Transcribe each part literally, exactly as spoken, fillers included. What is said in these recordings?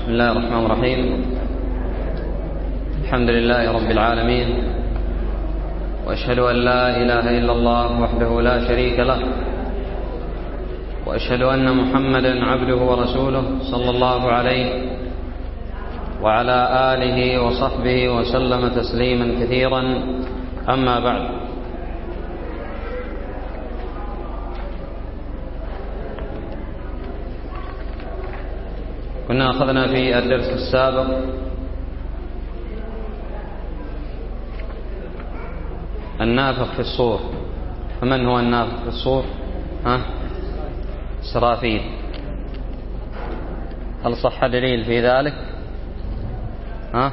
بسم الله الرحمن الرحيم. الحمد لله رب العالمين، وأشهد أن لا إله إلا الله وحده لا شريك له، وأشهد أن محمدا عبده ورسوله صلى الله عليه وعلى آله وصحبه وسلم تسليما كثيرا. أما بعد، كنا أخذنا في الدرس السابق النافخ في الصور. فمن هو النافخ في الصور؟ ها؟ إسرافيل. هل صح دليل في ذلك؟ ها؟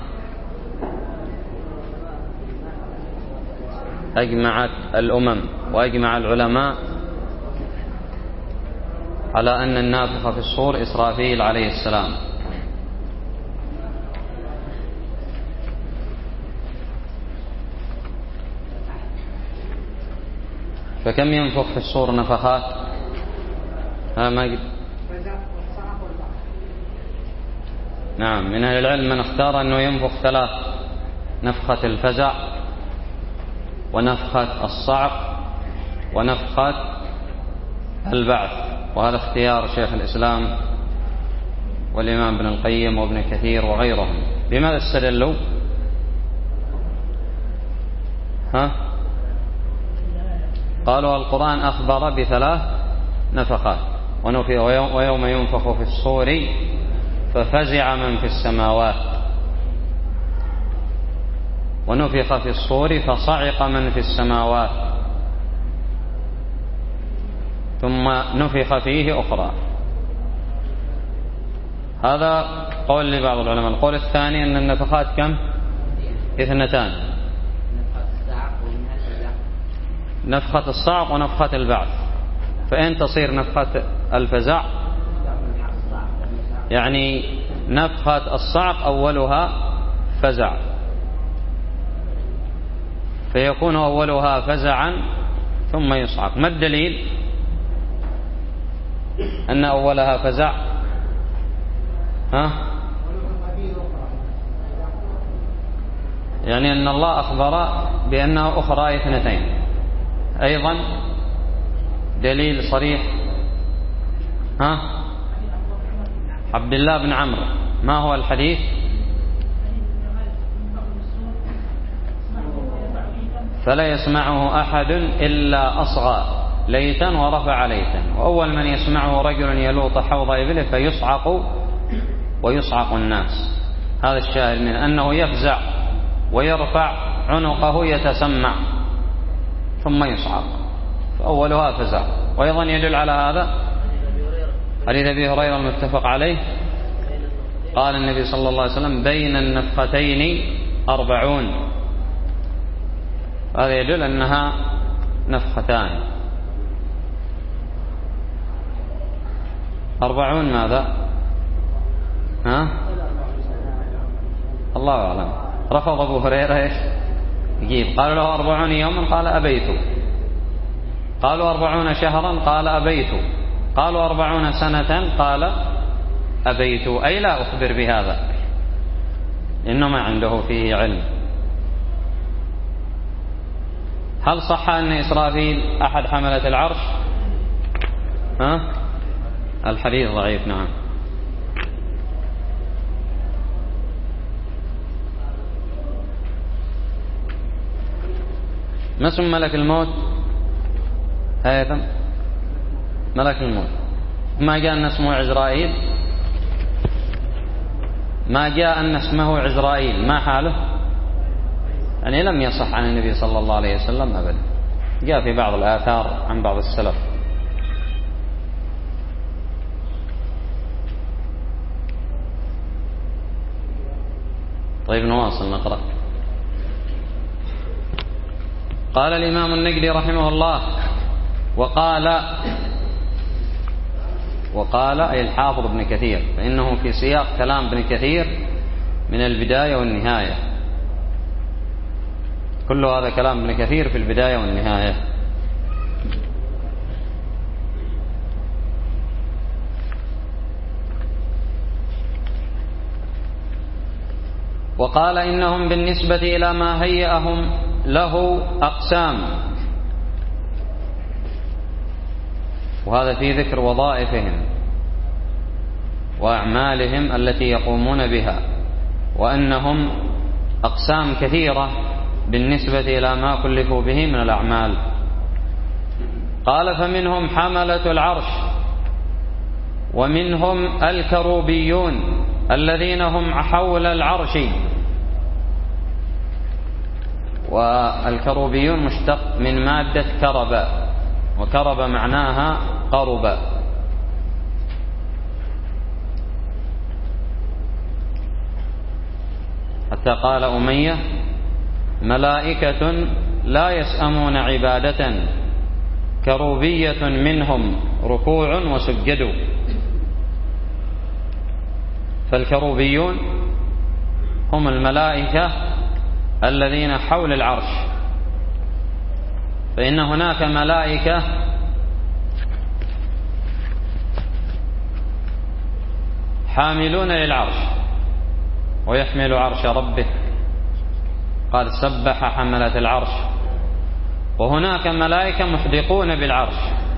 أجمعت الأمم وأجمع العلماء على أن النافخ في الصور إسرافيل عليه السلام. فكم ينفخ في الصور نفخات؟ ها ما نعم، من أهل العلم من اختار أنه ينفخ ثلاث: نفخة الفزع، ونفخة الصعق، ونفخة البعث. وهذا اختيار شيخ الإسلام والإمام ابن القيم وابن كثير وغيرهم. بماذا استدلوا؟ ها؟ قالوا القرآن أخبر بثلاث نفخات: ويوم ينفخ في الصور ففزع من في السماوات، ونفخ في الصور فصعق من في السماوات، ثم نفخ فيه أخرى. هذا قول لبعض العلماء. القول الثاني أن النفخات كم؟ اثنتان: نفخة الصعق ونفخة البعث. فإن تصير نفخة الفزع يعني نفخة الصعق أولها فزع، فيكون أولها فزعا ثم يصعق. ما الدليل أن أولها فزع؟ ها؟ يعني أن الله أخبر بأنها أخرى اثنتين. أيضا دليل صريح: ها؟ عبد الله بن عمرو. ما هو الحديث؟ فلا يسمعه أحد إلا أصغى ليتا ورفع ليتا، وأول من يسمعه رجل يلوط حوض إبله فيصعق ويصعق الناس. هذا الشاهد من أنه يفزع ويرفع عنقه يتسمع ثم يصعق، فأولها فزع. وأيضا يدل على هذا حديث أبي هريرة المتفق عليه، قال النبي صلى الله عليه وسلم: بين النفختين أربعون. هذا يدل أنها نفختان. أربعون ماذا؟ ها؟ الله أعلم. رفض أبو هريرة إيش يجيب؟ قالوا له أربعون يوما، قال أبيت. قالوا أربعون شهرا، قال أبيت. قالوا أربعون سنة، قال أبيت، أي لا أخبر بهذا، إنه ما عنده فيه علم. هل صح أن إسرافيل أحد حملة العرش؟ ها؟ الحديث ضعيف. نعم. ما اسم ملك الموت؟ هيثم، ملك الموت. ما جاء أن اسمه عزرائيل؟ ما جاء أن اسمه عزرائيل، ما حاله؟ يعني لم يصح عن النبي صلى الله عليه وسلم أبدا. جاء في بعض الآثار عن بعض السلف. طيب نواصل نقرأ. قال الإمام النجدي رحمه الله: وقال وقال أي الحافظ ابن كثير، فإنه في سياق كلام ابن كثير من البداية والنهاية. كل هذا كلام ابن كثير في البداية والنهاية. وقال إنهم بالنسبة إلى ما هيأهم له أقسام، وهذا في ذكر وظائفهم وأعمالهم التي يقومون بها، وأنهم أقسام كثيرة بالنسبة إلى ما كلفوا به من الأعمال. قال فمنهم حملة العرش، ومنهم الكروبيون الذين هم حول العرش. والكروبيون مشتق من مادة كرب، وكرب معناها قرب. حتى قال أمية: ملائكة لا يسأمون عبادة، كروبية منهم ركوع وسجدوا. فالكروبيون هم الملائكة الذين حول العرش، فإن هناك ملائكة حاملون للعرش ويحمل عرش ربه، قال سبح حملة العرش. وهناك ملائكة محدقون بالعرش،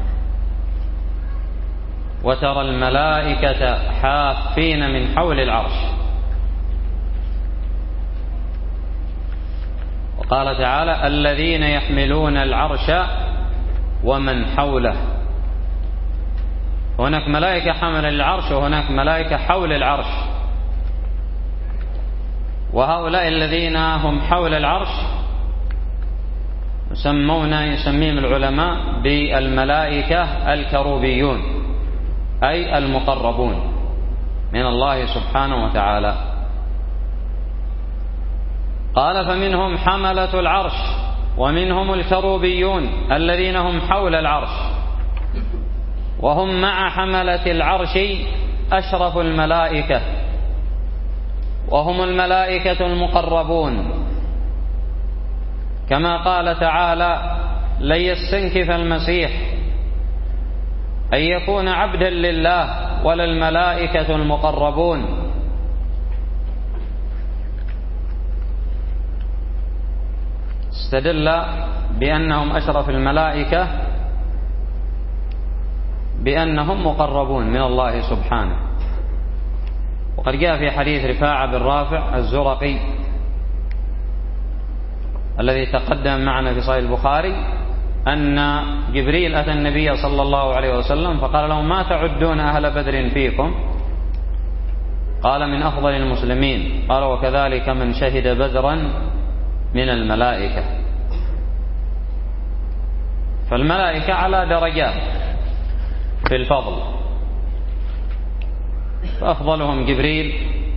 وترى الملائكة حافين من حول العرش. وقال تعالى: الذين يحملون العرش ومن حوله. هناك ملائكة حمل العرش، وهناك ملائكة حول العرش. وهؤلاء الذين هم حول العرش يسمون يسميهم العلماء بالملائكة الكروبيون، أي المقربون من الله سبحانه وتعالى. قال فمنهم حملة العرش ومنهم الكروبيون الذين هم حول العرش، وهم مع حملة العرش أشرف الملائكة، وهم الملائكة المقربون، كما قال تعالى: لن يستنكف المسيح أن يكون عبدا لله ولا الملائكة المقربون. استدل بأنهم أشرف الملائكة بأنهم مقربون من الله سبحانه. وقد جاء في حديث رفاعة بن رافع الزرقي الذي تقدم معنا في صحيح البخاري أن جبريل أتى النبي صلى الله عليه وسلم فقال له: ما تعدون أهل بدر فيكم؟ قال: من أفضل المسلمين. قال: وكذلك من شهد بدرا من الملائكة. فالملائكة على درجات في الفضل، فأفضلهم جبريل،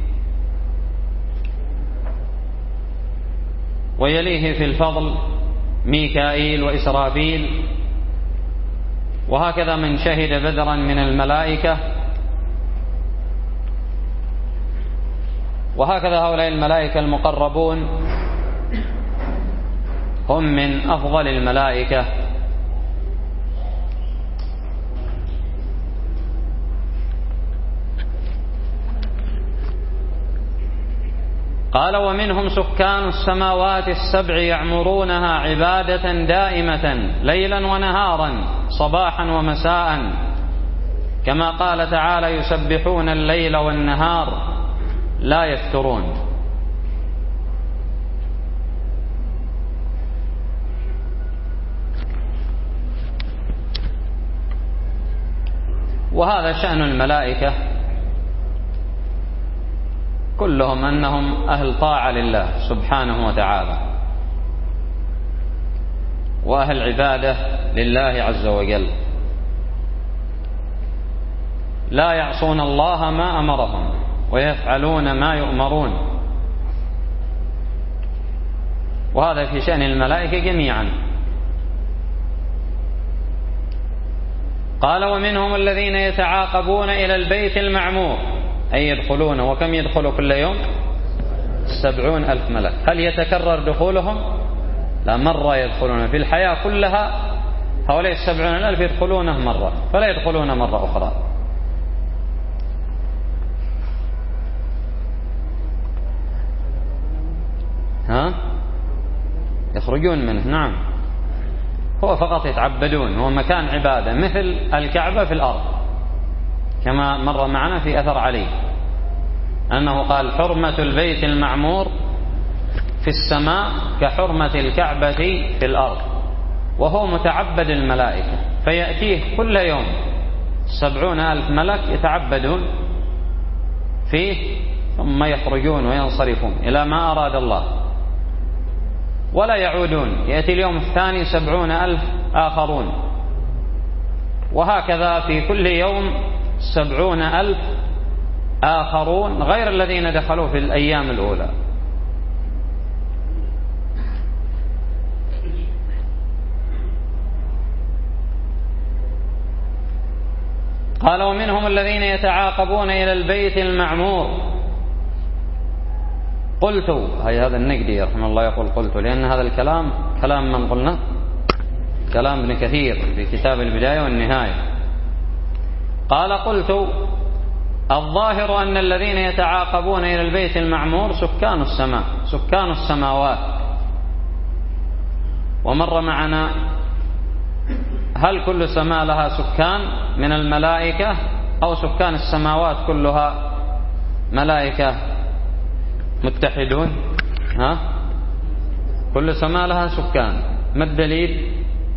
ويليه في الفضل ميكائيل وإسرافيل، وهكذا من شهد بدرا من الملائكة، وهكذا هؤلاء الملائكة المقربون هم من أفضل الملائكة. قال: ومنهم سكان السماوات السبع يعمرونها عبادة دائمة ليلا ونهارا صباحا ومساء، كما قال تعالى: يسبحون الليل والنهار لا يفترون. وهذا شأن الملائكة كلهم، أنهم أهل طاعة لله سبحانه وتعالى، وأهل عبادة لله عز وجل، لا يعصون الله ما أمرهم ويفعلون ما يؤمرون. وهذا في شأن الملائكة جميعا. قال: ومنهم الذين يتعاقبون إلى البيت المعمور، أي يدخلون. وكم يدخل كل يوم؟ سبعون ألف ملك. هل يتكرر دخولهم؟ لا، مرة يدخلون في الحياة كلها. هؤلاء السبعون ألف يدخلونه مرة، فلا يدخلون مرة أخرى. يخرجون منه. نعم، هو فقط يتعبدون، هو مكان عبادة مثل الكعبة في الأرض، كما مر معنا في أثر علي أنه قال حرمة البيت المعمور في السماء كحرمة الكعبة في الأرض، وهو متعبد الملائكة، فيأتيه كل يوم سبعون ألف ملك يتعبدون فيه ثم يخرجون وينصرفون إلى ما أراد الله ولا يعودون. يأتي اليوم الثاني سبعون ألف آخرون، وهكذا في كل يوم سبعون ألف آخرون غير الذين دخلوا في الأيام الأولى. قال ومنهم الذين يتعاقبون إلى البيت المعمور. قلت، هي هذا النقدي رحمه الله يقول قلت، لأن هذا الكلام كلام من قلنا كلام ابن كثير في كتاب البداية والنهاية. قال قلت الظاهر أن الذين يتعاقبون إلى البيت المعمور سكان السماء، سكان السماوات. ومر معنا هل كل سماء لها سكان من الملائكة أو سكان السماوات كلها ملائكة متحدون؟ ها؟ كل سماء لها سكان. ما الدليل؟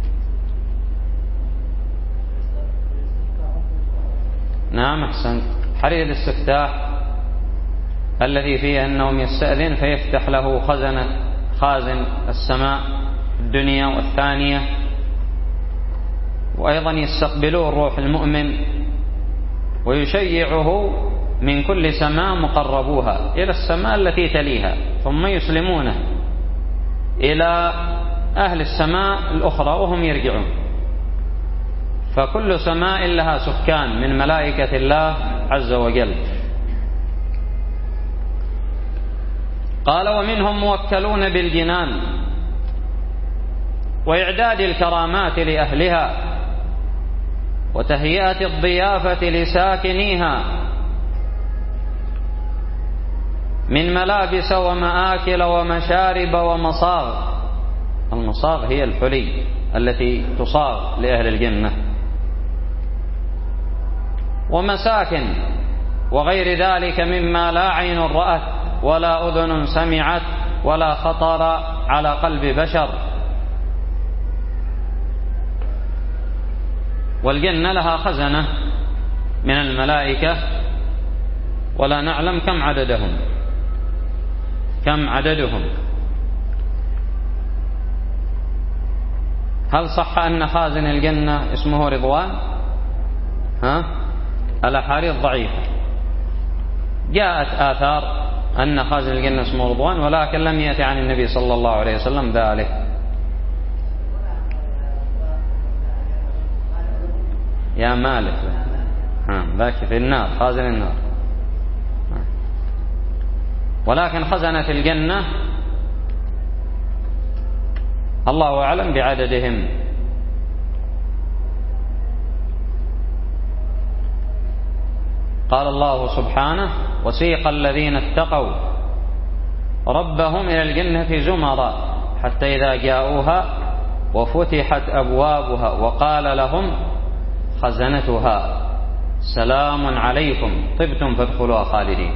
نعم أحسنت، حري الاستفتاح الذي فيه أنهم يستأذن فيفتح له خزنة خازن السماء الدنيا والثانية، وأيضا يستقبلوه الروح المؤمن ويشيعه من كل سماء مقربوها إلى السماء التي تليها، ثم يسلمونه إلى أهل السماء الأخرى وهم يرجعون. فكل سماء لها سكان من ملائكة الله عز وجل. قال ومنهم موكلون بالجنان وإعداد الكرامات لأهلها وتهيئة الضيافة لساكنيها من ملابس ومآكل ومشارب ومصاغ. المصاغ هي الحلي التي تصاغ لأهل الجنة، ومساكن وغير ذلك مما لا عين رأت ولا أذن سمعت ولا خطر على قلب بشر. والجنة لها خزنة من الملائكة ولا نعلم كم عددهم كم عددهم هل صح أن خازن الجنة اسمه رضوان؟ ها؟ الأحاديث ضعيفة. جاءت آثار أن خازن الجنة اسمه رضوان، ولكن لم يأتي عن النبي صلى الله عليه وسلم ذلك. يا مالك ذاك في النار، خازن النار. ولكن خزنة الجنة الله أعلم بعددهم. قال الله سبحانه وسيق الذين اتقوا ربهم إلى الجنة زمرا حتى إذا جاءوها وفتحت أبوابها وقال لهم خزنتها سلام عليكم طبتم فادخلوها خالدين.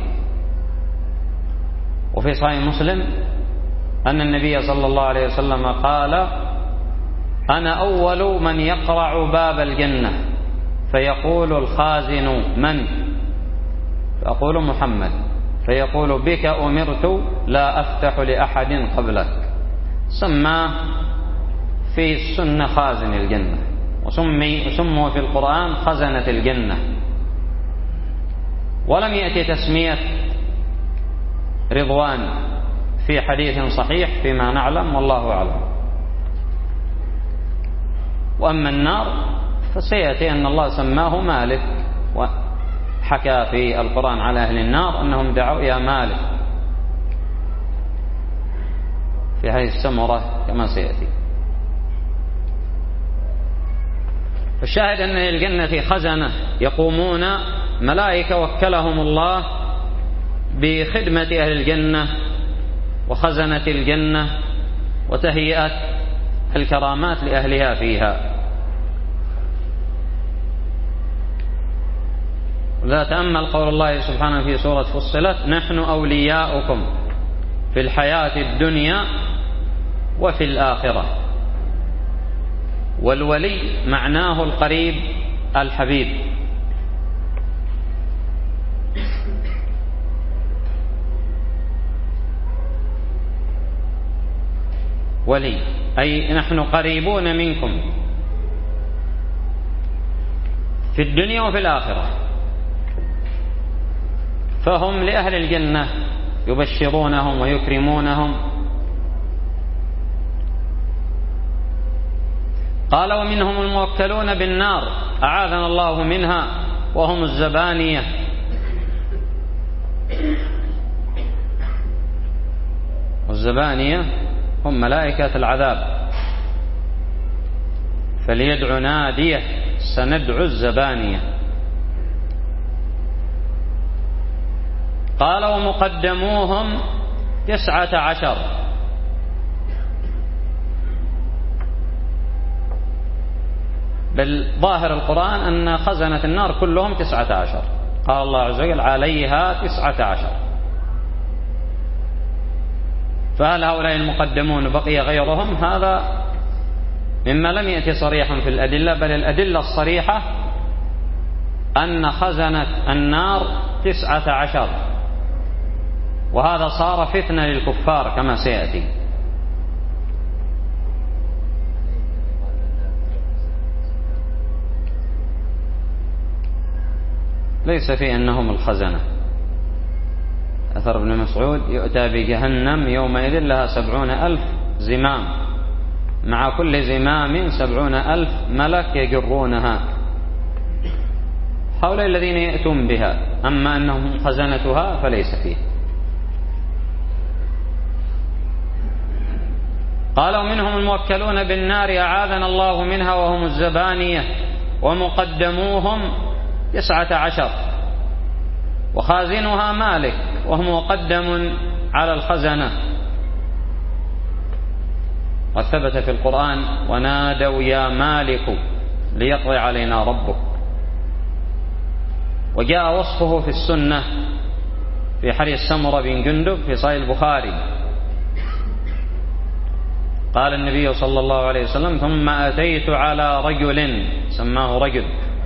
وفي صحيح مسلم أن النبي صلى الله عليه وسلم قال أنا أول من يقرع باب الجنة فيقول الخازن من؟ فأقول محمد، فيقول بك أمرت لا أفتح لأحد قبلك. سماه في السنة خازن الجنة، وسمي سموا في القرآن خزنة الجنة، ولم يأتي تسمية رضوان في حديث صحيح فيما نعلم والله أعلم. وأما النار فسيأتي أن الله سماه مالك، وحكى في القرآن على أهل النار أنهم دعوا يا مالك في هذه السمرة كما سيأتي. فالشاهد أن للجنة خزنة يقومون ملائكة وكلهم الله بخدمة أهل الجنة وخزنة الجنة وتهيئة الكرامات لأهلها فيها. لا تأمل قول الله سبحانه في سورة فصلت: نحن أولياؤكم في الحياة الدنيا وفي الآخرة. والولي معناه القريب الحبيب. ولي أي نحن قريبون منكم في الدنيا وفي الآخرة. فهم لأهل الجنة يبشرونهم ويكرمونهم. قال: ومنهم الموكلون بالنار أعاذنا الله منها وهم الزبانية. والزبانية هم ملائكة العذاب. فليدع ناديه سندعو الزبانية. قال: ومقدموهم تسعة عشر. بل ظاهر القرآن أن خزنة النار كلهم تسعة عشر. قال الله عز وجل: عليها تسعة عشر. فهل هؤلاء المقدمون بقي غيرهم؟ هذا مما لم يأتي صريحا في الأدلة، بل الأدلة الصريحة أن خزنة النار تسعة عشر، وهذا صار فتنة للكفار كما سيأتي. ليس في أنهم الخزنة. أثر ابن مسعود: يؤتى بجهنم يومئذ لها سبعون ألف زمام، مع كل زمام سبعون ألف ملك يجرونها. هؤلاء الذين يأتون بها، أما أنهم خزنتها فليس فيه. قال: ومنهم الموكلون بالنار أعاذنا الله منها وهم الزبانية. ومقدموهم تسعة عشر، وخازنها مالك وهو مقدم على الخزنة. وثبت في القرآن: ونادوا يا مالك ليقضي علينا ربك. وجاء وصفه في السنة في حديث سمرة بن جندب في صحيح البخاري. قال النبي صلى الله عليه وسلم: ثم أتيت على رجل، سماه رجل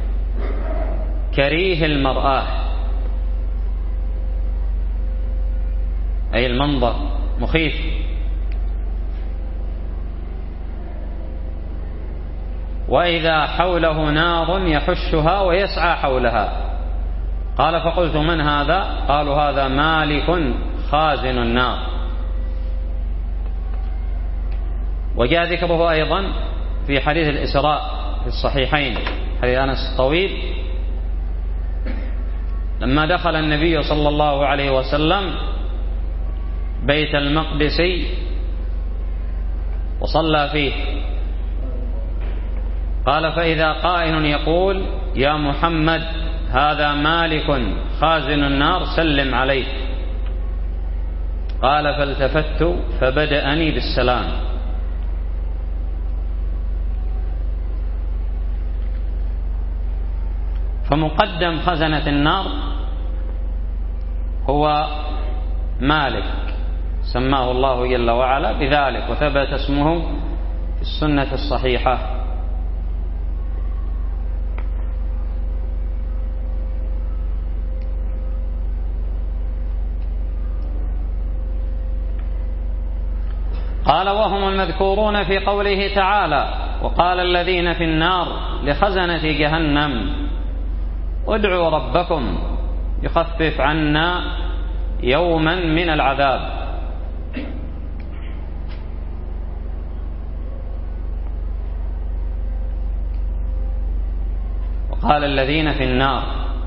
كريه المرآة، أي المنظر مخيف، وإذا حوله نار يحشها ويسعى حولها. قال: فقلت: من هذا؟ قالوا: هذا مالك خازن النار. وجاء ذكره أيضا في حديث الإسراء في الصحيحين، حديث أنس الطويل، لما دخل النبي صلى الله عليه وسلم بيت المقدس وصلى فيه. قال: فإذا قائل يقول: يا محمد هذا مالك خازن النار سلم عليه. قال: فالتفت فبدأني بالسلام. فمقدم خزنة النار هو مالك، سماه الله جل وعلا بذلك، وثبت اسمه في السنة الصحيحة. قال: وهم المذكورون في قوله تعالى: وقال الذين في النار لخزنة جهنم ادعوا ربكم يخفف عنا يوما من العذاب. وقال الذين في النار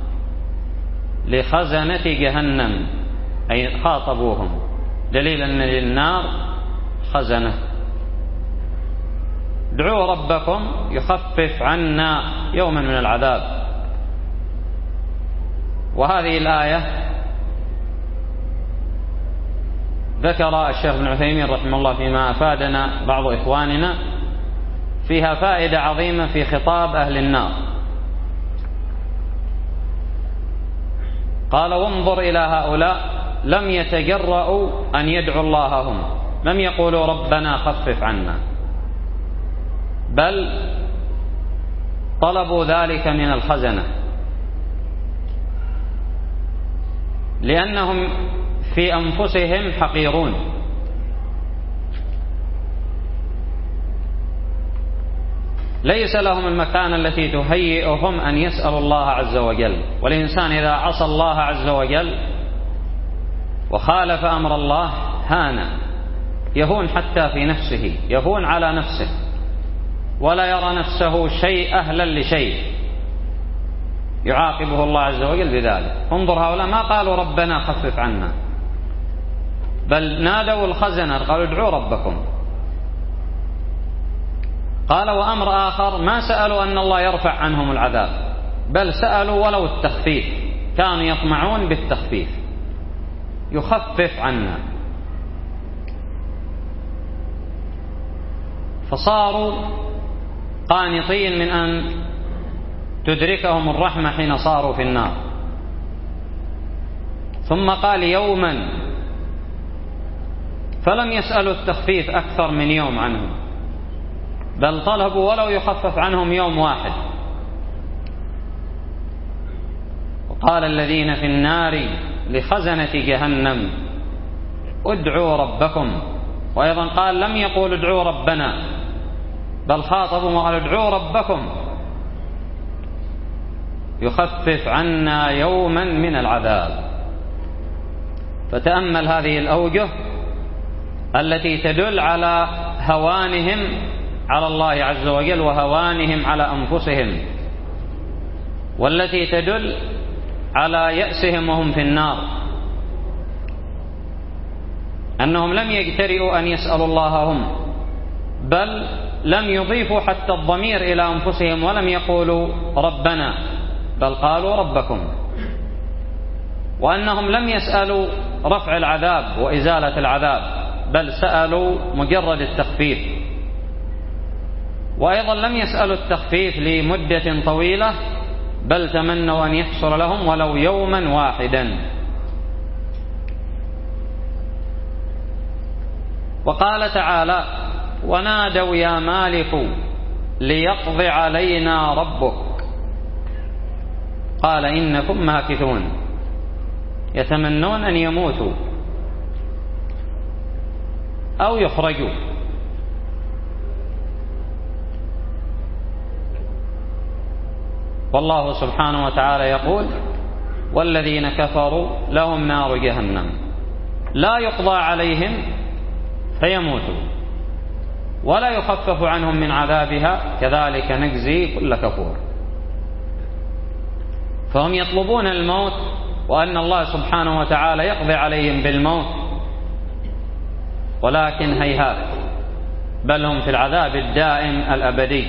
لخزنة جهنم، أي خاطبوهم، دليل أن للنار خزنة. ادعوا ربكم يخفف عنا يوما من العذاب. وهذه الآية ذكر الشيخ ابن عثيمين رحمه الله فيما أفادنا بعض إخواننا فيها فائدة عظيمة في خطاب أهل النار. قال: وانظر إلى هؤلاء لم يتجرؤوا أن يدعوا الله هم، لم يقولوا ربنا خفف عنا، بل طلبوا ذلك من الخزنة، لأنهم في أنفسهم حقيرون، ليس لهم المكانة التي تهيئهم أن يسألوا الله عز وجل. والإنسان إذا عصى الله عز وجل وخالف أمر الله هان، يهون حتى في نفسه، يهون على نفسه، ولا يرى نفسه شيء أهلا لشيء، يعاقبه الله عز وجل بذلك. انظر هؤلاء ما قالوا ربنا خفف عنا، بل نادوا الخزنة قالوا ادعوا ربكم. قال: وأمر آخر ما سألوا أن الله يرفع عنهم العذاب، بل سألوا ولو التخفيف، كانوا يطمعون بالتخفيف، يخفف عنا. فصاروا قانطين من أن تدركهم الرحمة حين صاروا في النار. ثم قال: يوما، فلم يسألوا التخفيف أكثر من يوم عنهم، بل طلبوا ولو يخفف عنهم يوم واحد. وقال الذين في النار لخزنة جهنم ادعوا ربكم. وأيضا قال: لم يقول ادعوا ربنا، بل خاطبوا وقالوا ادعوا ربكم يخفف عنا يوما من العذاب. فتأمل هذه الأوجه التي تدل على هوانهم على الله عز وجل وهوانهم على أنفسهم، والتي تدل على يأسهم وهم في النار، أنهم لم يجترئوا أن يسألوا الله هم، بل لم يضيفوا حتى الضمير إلى أنفسهم ولم يقولوا ربنا، بل قالوا ربكم. وأنهم لم يسألوا رفع العذاب وإزالة العذاب، بل سألوا مجرد التخفيف. وأيضا لم يسألوا التخفيف لمدة طويلة، بل تمنوا أن يحصل لهم ولو يوما واحدا. وقال تعالى: ونادوا يا مالك ليقضي علينا ربك قال إنكم ماكثون. يتمنون أن يموتوا أو يخرجوا. والله سبحانه وتعالى يقول: والذين كفروا لهم نار جهنم لا يقضى عليهم فيموتوا ولا يخفف عنهم من عذابها كذلك نجزي كل كفور. فهم يطلبون الموت وأن الله سبحانه وتعالى يقضي عليهم بالموت، ولكن هيهات، بل هم في العذاب الدائم الأبدي.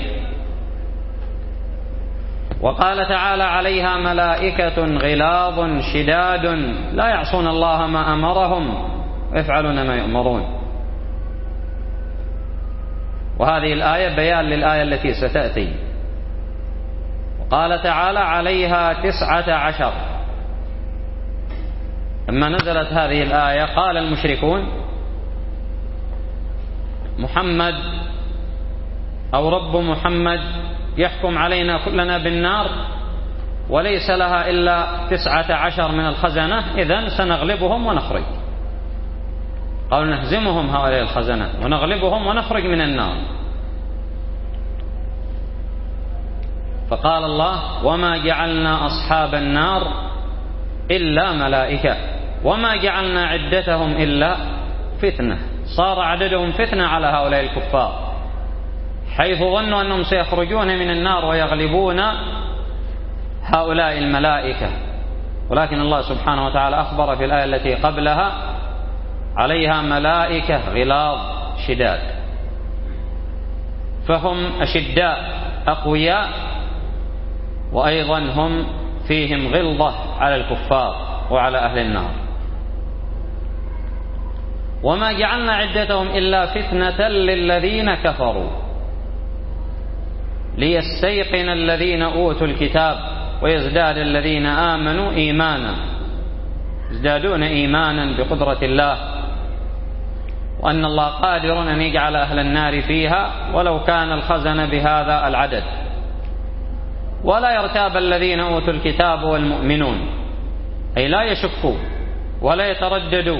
وقال تعالى: عليها ملائكة غلاظ شداد لا يعصون الله ما أمرهم ويفعلون ما يؤمرون. وهذه الآية بيان للآية التي ستأتي. وقال تعالى: عليها تسعة عشر. لما نزلت هذه الآية قال المشركون: محمد أو رب محمد يحكم علينا كلنا بالنار وليس لها إلا تسعة عشر من الخزنة، إذن سنغلبهم ونخرج. قالوا: نهزمهم هؤلاء الخزنة ونغلبهم ونخرج من النار. فقال الله: وما جعلنا أصحاب النار إلا ملائكة وما جعلنا عدتهم إلا فتنة. صار عددهم فتنة على هؤلاء الكفار، حيث ظنوا أنهم سيخرجون من النار ويغلبون هؤلاء الملائكة. ولكن الله سبحانه وتعالى أخبر في الآية التي قبلها: عليها ملائكة غلاظ شداد. فهم أشداء أقوياء، وأيضا هم فيهم غلظة على الكفار وعلى أهل النار. وما جعلنا عدتهم إلا فتنة للذين كفروا ليستيقن الذين أوتوا الكتاب ويزداد الذين آمنوا إيمانا، يزدادون إيمانا بقدرة الله وأن الله قادر أن يجعل أهل النار فيها ولو كان الخزن بهذا العدد. ولا يرتاب الذين أوتوا الكتاب والمؤمنون، أي لا يشكوا ولا يترددوا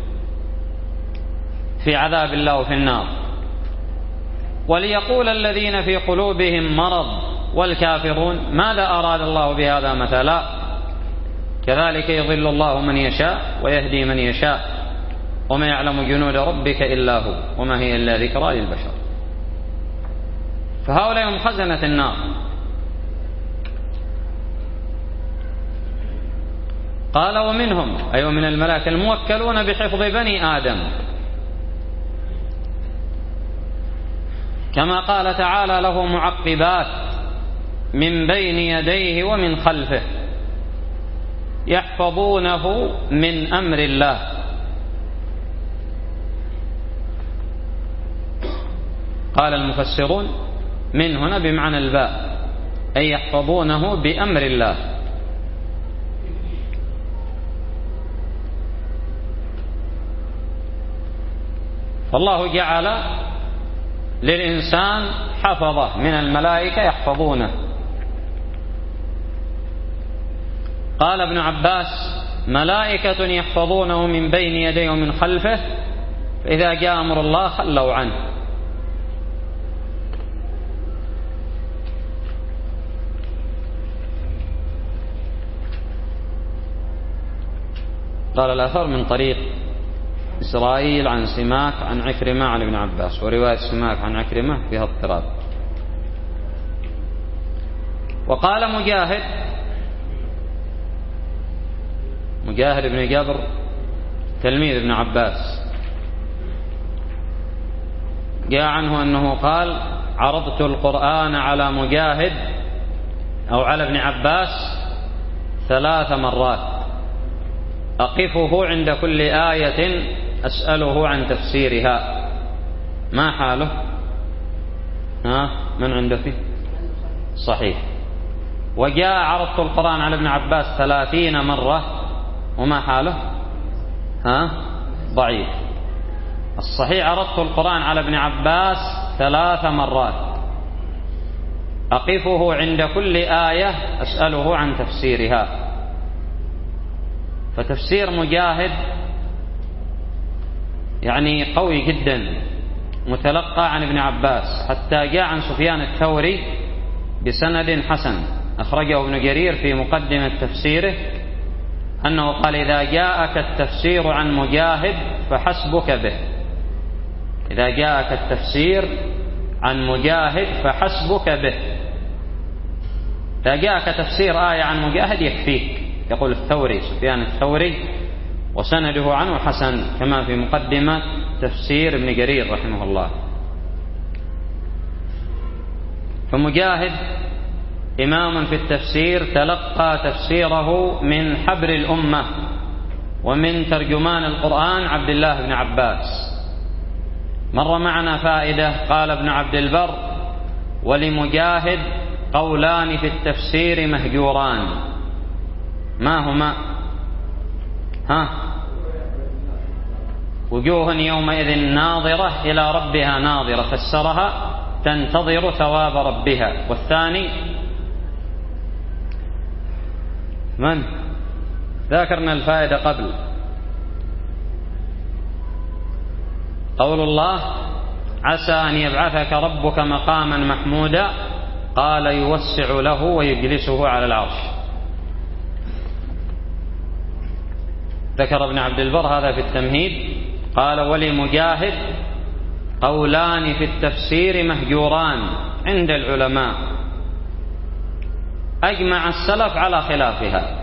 في عذاب الله وفي النار. وليقول الذين في قلوبهم مرض والكافرون ماذا أراد الله بهذا مثلا، كذلك يضل الله من يشاء ويهدي من يشاء وما يعلم جنود ربك إلا هو وما هي إلا ذكرى للبشر. فهؤلاء هم خزنة النار. قال ومنهم أي من الملائكة الموكلون بحفظ بني آدم، كما قال تعالى له معقبات من بين يديه ومن خلفه يحفظونه من أمر الله. قال المفسرون من هنا بمعنى الباء، أي يحفظونه بأمر الله. فالله جعل للإنسان حفظة من الملائكة يحفظونه. قال ابن عباس ملائكة يحفظونه من بين يديه ومن خلفه، فإذا جاء أمر الله خلوا عنه. قال الآثار من طريق إسرائيل عن سماك عن عكرمة عن ابن عباس، ورواية سماك عن عكرمة فيها اضطراب. وقال مجاهد مجاهد بن جابر تلميذ ابن عباس، جاء عنه أنه قال عرضت القرآن على مجاهد أو على ابن عباس ثلاث مرات أقفه عند كل آية أسأله عن تفسيرها. ما حاله؟ ها من عنده فيه؟ صحيح. وجاء عرضت القرآن على ابن عباس ثلاثين مرة وما حاله؟ ها ضعيف. الصحيح عرضت القرآن على ابن عباس ثلاث مرات أقفه عند كل آية أسأله عن تفسيرها. فتفسير مجاهد يعني قوي جدا متلقى عن ابن عباس، حتى جاء عن سفيان الثوري بسند حسن أخرجه ابن جرير في مقدمة تفسيره أنه قال إذا جاءك التفسير عن مجاهد فحسبك به. إذا جاءك التفسير عن مجاهد فحسبك به. إذا جاءك تفسير آية عن مجاهد يكفيك، يقول الثوري سفيان الثوري، وسنده عنه حسن كما في مقدمة تفسير ابن جرير رحمه الله. فمجاهد إمام في التفسير تلقى تفسيره من حبر الأمة ومن ترجمان القرآن عبد الله بن عباس. مر معنا فائدة، قال ابن عبد البر ولمجاهد قولان في التفسير مهجوران. ما هما؟ ها وجوه يومئذ ناظرة إلى ربها ناظرة، فسرها تنتظر ثواب ربها. والثاني من؟ ذاكرنا الفائدة قبل. قول الله عسى أن يبعثك ربك مقاما محمودا، قال يوسع له ويجلسه على العرش. ذكر ابن عبد البر هذا في التمهيد، قال ولمجاهد قولان في التفسير مهجوران عند العلماء، أجمع السلف على خلافها.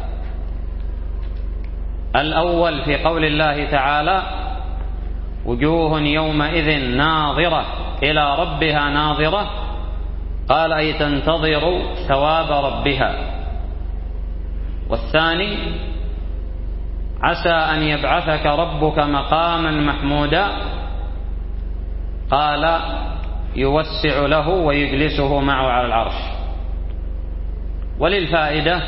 الأول في قول الله تعالى وجوه يومئذ ناظرة إلى ربها ناظرة، قال أي تنتظر ثواب ربها. والثاني عسى أن يبعثك ربك مقاما محمودا، قال يوسع له ويجلسه معه على العرش. وللفائدة،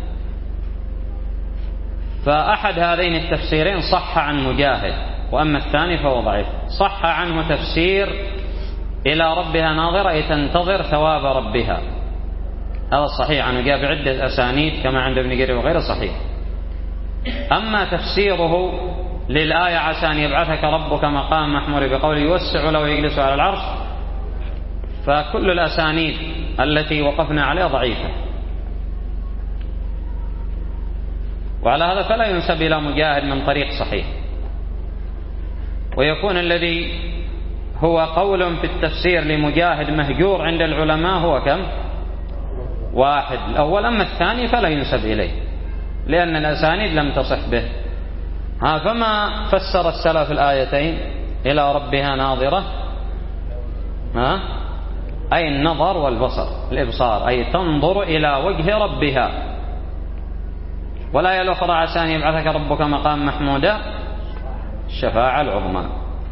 فأحد هذين التفسيرين صح عن مجاهد، وأما الثاني فهو ضعيف. صح عنه تفسير إلى ربها ناظرة، أي تنتظر ثواب ربها، هذا الصحيح عنه، جاء بعدة أسانيد كما عند ابن جرير وغيره صحيح. أما تفسيره للآية عسى أن يبعثك ربك مقام محمود بقول يوسع له ويجلس على العرش، فكل الأسانيد التي وقفنا عليها ضعيفة، وعلى هذا فلا ينسب إلى مجاهد من طريق صحيح. ويكون الذي هو قول في التفسير لمجاهد مهجور عند العلماء هو كم؟ واحد الأول. أما الثاني فلا ينسب إليه لأن الأسانيد لم تصح به. ها فما فسر السلف الآيتين إلى ربها ناظرة، ها أي النظر والبصر، الإبصار، أي تنظر إلى وجه ربها. ولا الأخرى عسى أن يبعثك ربك مقام محمودا، الشفاعة العظمى.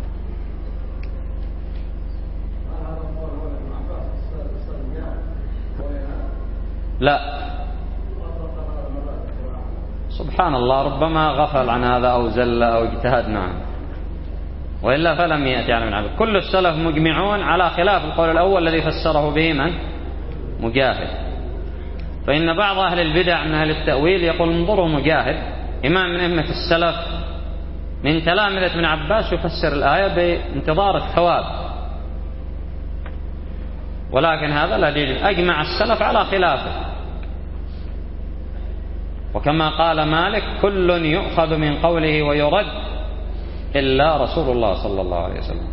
لا، سبحان الله، ربما غفل عن هذا أو زل أو اجتهد، نعم، وإلا فلم يأتي على من عبد. كل السلف مجمعون على خلاف القول الأول الذي فسره به من؟ مجاهد. فإن بعض أهل البدع من أهل التأويل يقول انظروا مجاهد إمام من أئمة السلف من تلامذة ابن عباس يفسر الآية بانتظار الثواب، ولكن هذا لا دليل، أجمع السلف على خلافه. وكما قال مالك كل يؤخذ من قوله ويرد إلا رسول الله صلى الله عليه وسلم.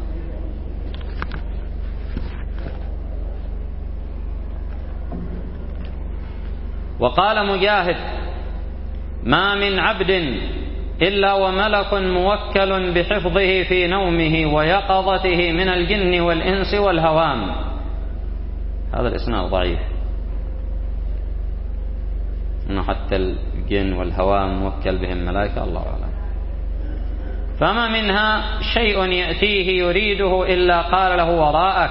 وقال مجاهد ما من عبد إلا وملك موكل بحفظه في نومه ويقظته من الجن والإنس والهوام. هذا الإسناد ضعيف، إنه حتى الجن والهوام موكل بهم ملائكة، الله أعلم. فما منها شيء يأتيه يريده إلا قال له وراءك،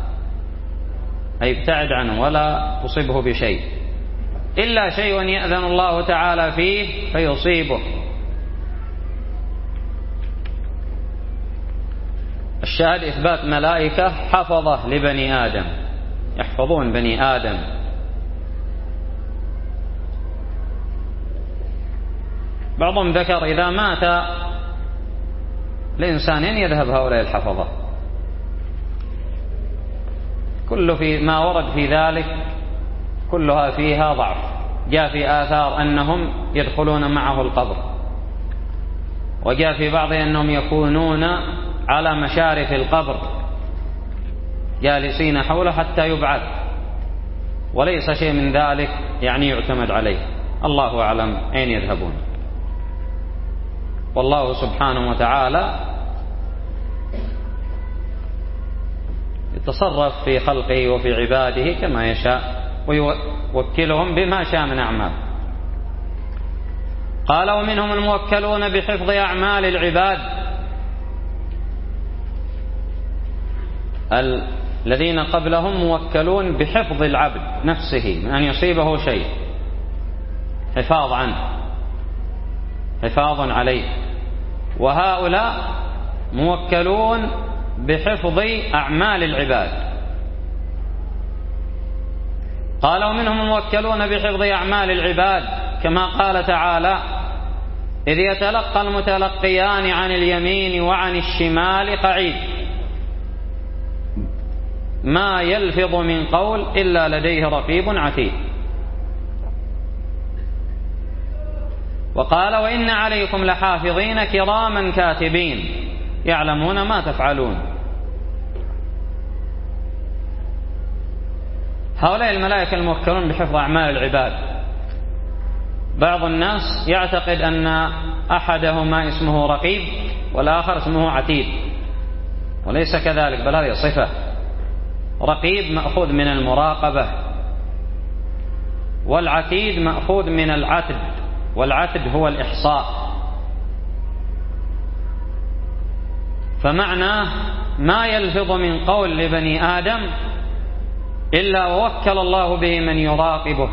أي ابتعد عنه ولا تصيبه بشيء، إلا شيء يأذن الله تعالى فيه فيصيبه. الشاهد إثبات ملائكة حفظة لبني آدم، يحفظون بني آدم. بعضهم ذكر إذا مات الإنسان يذهب هؤلاء الحفظة، كل في ما ورد في ذلك كلها فيها ضعف. جاء في آثار أنهم يدخلون معه القبر، وجاء في بعض أنهم يكونون على مشارف القبر جالسين حوله حتى يبعث، وليس شيء من ذلك يعني يعتمد عليه. الله أعلم أين يذهبون، والله سبحانه وتعالى يتصرف في خلقه وفي عباده كما يشاء ويوكلهم بما شاء من أعمال. قال ومنهم الموكلون بحفظ أعمال العباد، الذين قبلهم موكلون بحفظ العبد نفسه من أن يصيبه شيء، حفاظ عنه، حفاظ عليه. وهؤلاء موكلون بحفظ أعمال العباد. قال ومنهم الموكلون بحفظ أعمال العباد كما قال تعالى إذ يتلقى المتلقيان عن اليمين وعن الشمال قعيد ما يلفظ من قول إلا لديه رقيب عتيد. وقال وإن عليكم لحافظين كراما كاتبين يعلمون ما تفعلون. هؤلاء الملائكة الموكلون بحفظ أعمال العباد. بعض الناس يعتقد أن أحدهما اسمه رقيب والآخر اسمه عتيد، وليس كذلك، بل هذه صفة. رقيب مأخوذ من المراقبة، والعتيد مأخوذ من العتد، والعتد هو الإحصاء. فمعناه ما يلفظ من قول لبني آدم إلا ووكل الله به من يراقبه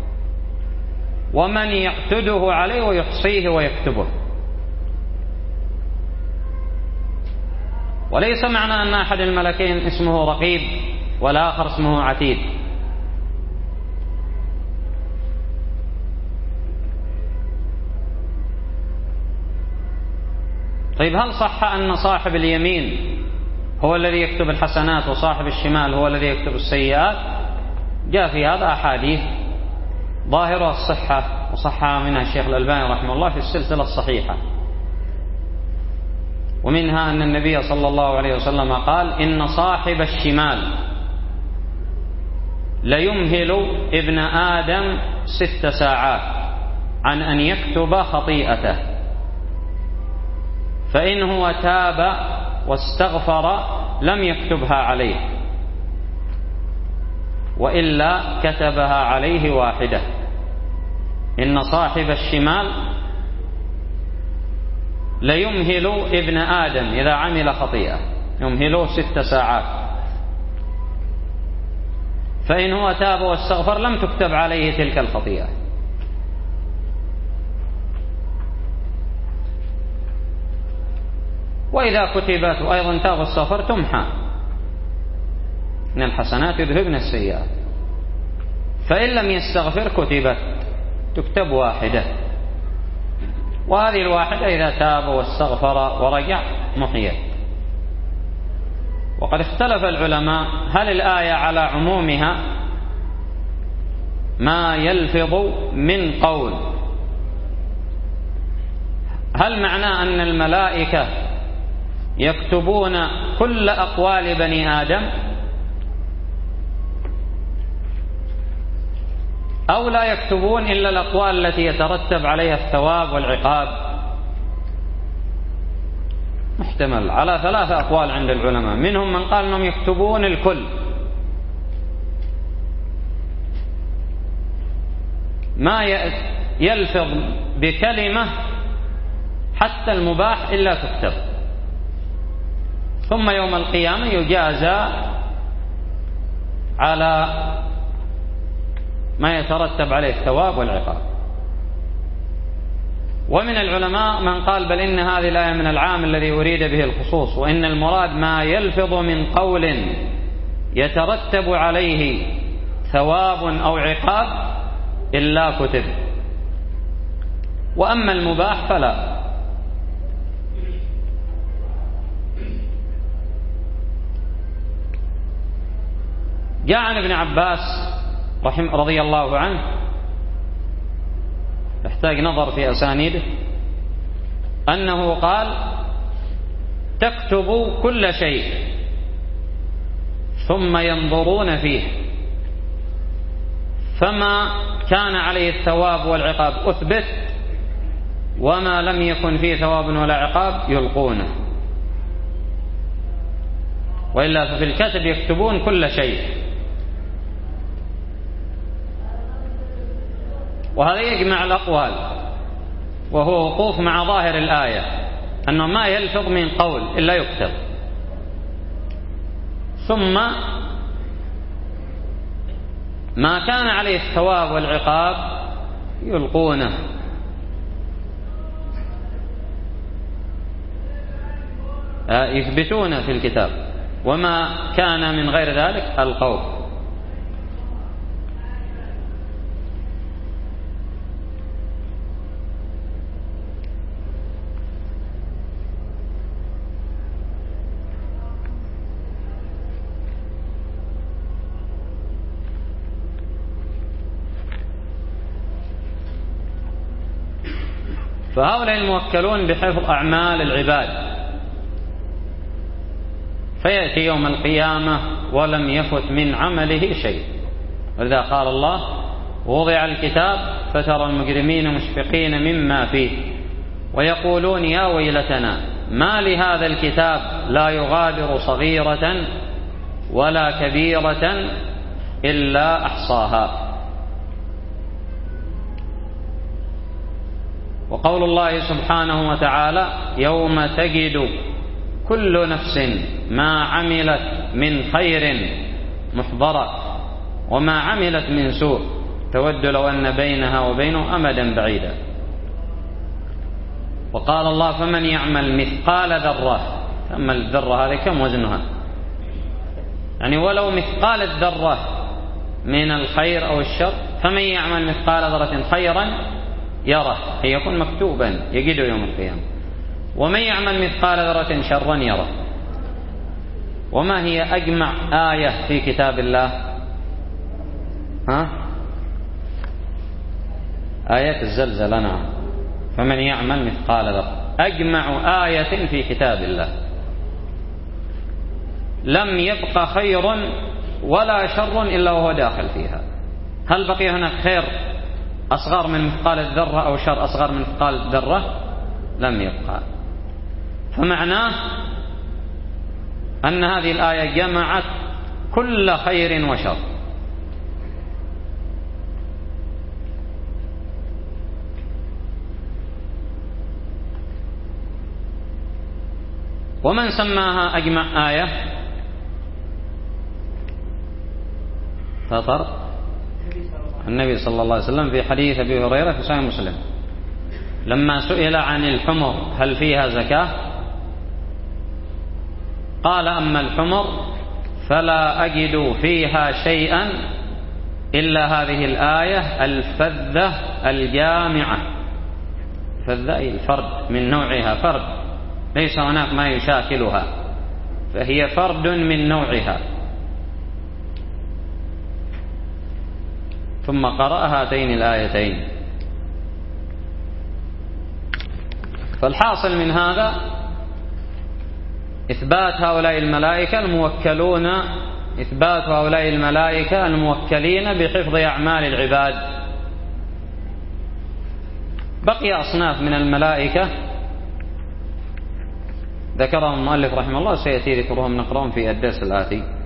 ومن يعتده عليه ويحصيه ويكتبه. وليس معنى أن أحد الملكين اسمه رقيب والآخر اسمه عتيد. طيب هل صح أن صاحب اليمين هو الذي يكتب الحسنات وصاحب الشمال هو الذي يكتب السيئات؟ جاء في هذا أحاديث ظاهرة الصحة وصحها منها الشيخ الألباني رحمه الله في السلسلة الصحيحة، ومنها أن النبي صلى الله عليه وسلم قال إن صاحب الشمال ليمهل ابن آدم ست ساعات عن أن يكتب خطيئته، فإن هو تاب واستغفر لم يكتبها عليه، وإلا كتبها عليه واحدة. إن صاحب الشمال ليمهل ابن آدم إذا عمل خطيئة يمهله ست ساعات، فإن هو تاب واستغفر لم تكتب عليه تلك الخطيئة. وإذا كتبت وأيضا تاب واستغفر تمحى من الحسنات يذهبن السيئات، فإن لم يستغفر كتبت تكتب واحدة، وهذه الواحدة إذا تاب واستغفر ورجع محيت. وقد اختلف العلماء هل الآية على عمومها ما يلفظ من قول، هل معناه أن الملائكة يكتبون كل أقوال بني آدم أو لا يكتبون إلا الأقوال التي يترتب عليها الثواب والعقاب؟ محتمل على ثلاثة أقوال عند العلماء، منهم من قال أنهم يكتبون الكل، ما يلفظ بكلمة حتى المباح إلا تكتب، ثم يوم القيامة يجازى على ما يترتب عليه الثواب والعقاب. ومن العلماء من قال بل إن هذه الآية من العام الذي أريد به الخصوص، وإن المراد ما يلفظ من قول يترتب عليه ثواب أو عقاب إلا كتب، وأما المباح فلا. جاء عن ابن عباس رضي الله عنه، يحتاج نظر في أسانيده، أنه قال تكتب كل شيء ثم ينظرون فيه، فما كان عليه الثواب والعقاب أثبت، وما لم يكن فيه ثواب ولا عقاب يلقونه، وإلا ففي الكتب يكتبون كل شيء. وهذا يجمع الأقوال، وهو وقوف مع ظاهر الآية أنه ما يلفظ من قول إلا يكتب، ثم ما كان عليه الثواب والعقاب يلقونه. يثبتونه في الكتاب، وما كان من غير ذلك ألقوه. فهؤلاء الموكلون بحفظ أعمال العباد، فيأتي يوم القيامة ولم يفت من عمله شيء. ولذا قال الله وضع الكتاب فترى المجرمين مشفقين مما فيه ويقولون يا ويلتنا ما لهذا الكتاب لا يغادر صغيرة ولا كبيرة إلا أحصاها. وقول الله سبحانه وتعالى يوم تجد كل نفس ما عملت من خير محضرة وما عملت من سوء تود لو أن بينها وبينه أمدا بعيدا. وقال الله فمن يعمل مثقال ذرة، أما الذرة هذه كم وزنها؟ يعني ولو مثقال الذرة من الخير أو الشر، فمن يعمل مثقال ذرة خيرا يره، هي يكون مكتوبا يجده يوم القيامة، ومن يعمل مثقال ذرة شرا يره. وما هي أجمع آية في كتاب الله؟ ها؟ آية الزلزلة. نعم، فمن يعمل مثقال ذرة أجمع آية في كتاب الله. لم يبق خير ولا شر إلا وهو داخل فيها. هل بقي هناك خير أصغر من مثقال الذرة أو شر أصغر من مثقال الذرة؟ لم يبقى. فمعناه أن هذه الآية جمعت كل خير وشر. ومن سماها أجمع آية فطر النبي صلى الله عليه وسلم في حديث أبي هريرة في صحيح مسلم لما سئل عن الحمر هل فيها زكاة قال أما الحمر فلا أجد فيها شيئا إلا هذه الآية الفذة الجامعة. فذة الفرد من نوعها، فرد ليس هناك ما يشاكلها، فهي فرد من نوعها. ثم قرأ هاتين الآيتين. فالحاصل من هذا إثبات هؤلاء الملائكة الموكلون إثبات هؤلاء الملائكة الموكلين بحفظ أعمال العباد. بقي أصناف من الملائكة ذكرهم المؤلف رحمه الله، سيأتي ذكرهم نقرأهم في الدرس الآتي.